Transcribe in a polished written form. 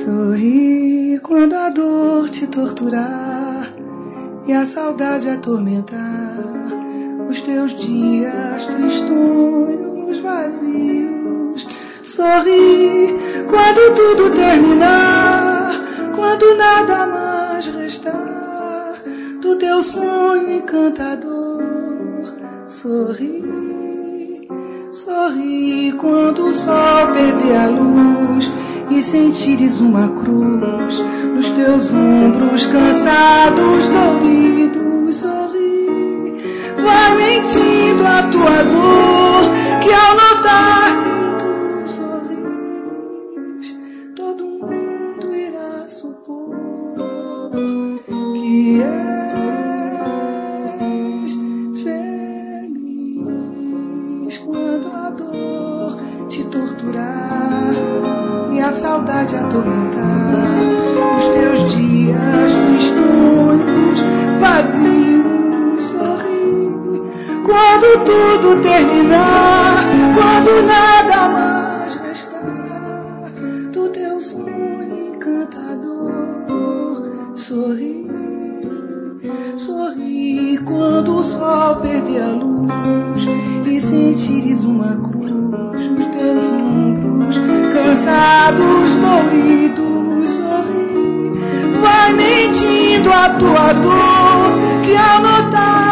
Sorri quando a dor te torturar e a saudade atormentar os teus dias tristonhos, vazios. Sorri quando tudo terminar, quando nada mais restar do teu sonho encantador. Sorri, sorri quando o sol perder a luz e sentires uma cruz nos teus ombros cansados, doloridos. Sorri, vai mentindo a tua dor, que ao notar que tu sorris, todo mundo irá supor que és feliz. Quando a dor te torturar e a saudade atormentar os teus dias tristonhos, vazios. Sorri quando tudo terminar, quando nada mais restar do teu sonho encantador. Sorri, sorri quando o sol perder a luz e sentires uma cruz nos teus ombros cansados, doloridos. Sorri, vai mentindo a tua dor, que ao notar